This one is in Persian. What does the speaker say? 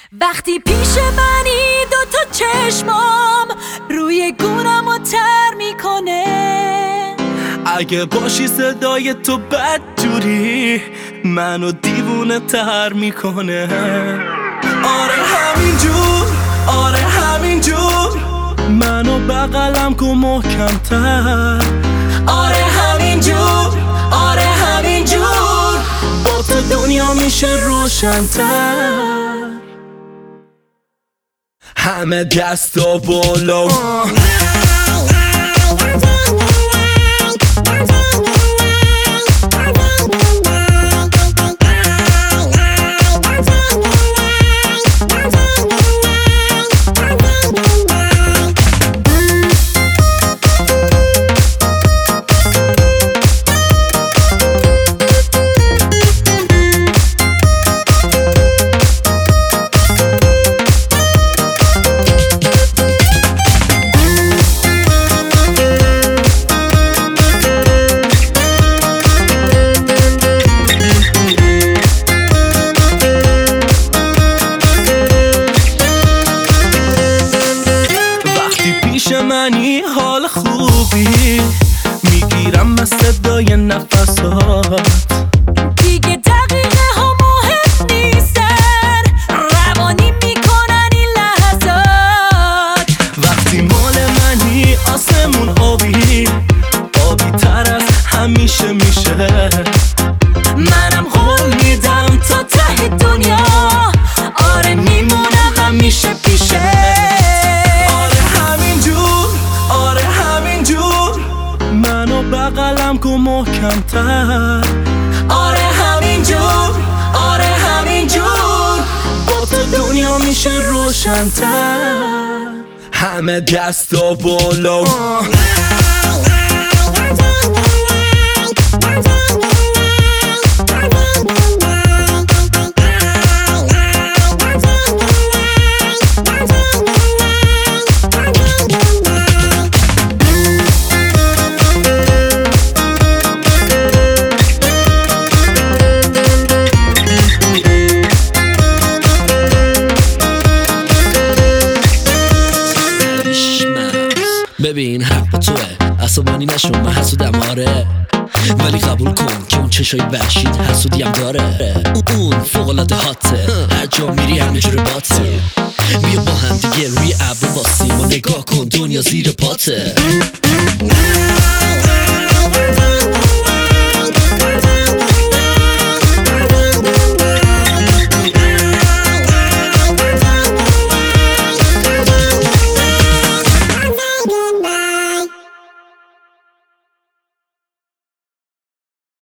وقتی پیش منی دوتا چشمام روی گونمو تر میکنه. اگه باشی صدای تو بدجوری منو دیوونه تر میکنه. آره همینجور، آره همینجور منو بغلم کن محکم‌تر. آره همینجور، آره همینجور با تو دنیا میشه روشن‌تر. همه دستا بالا پیش منی حال خوبی میگیرم از صدای نفسات. دیگه دقیقه ها مهم نیستن، روانی میکنن این لحظات. وقتی مال منی آسمون آبی آبی تر از همیشه میشه. منم قول میدم تا ته دنیا آره میمونم همیشه پیشه. بغلم کن محکم‌تر. آره همینجور، آره همینجور با تو دنیا میشه روشن‌تر. همه دستا بالا ببین حق توه، عصبانی نشو، من حسودم آره، ولی قبول کن که اون چشای وحشید حسودیم داره. اون فوق‌العاده هاته، هر جا میری همه جور باته. بیا با هم دیگه روی ابر واسیم و نگاه کن دنیا زیر پاته.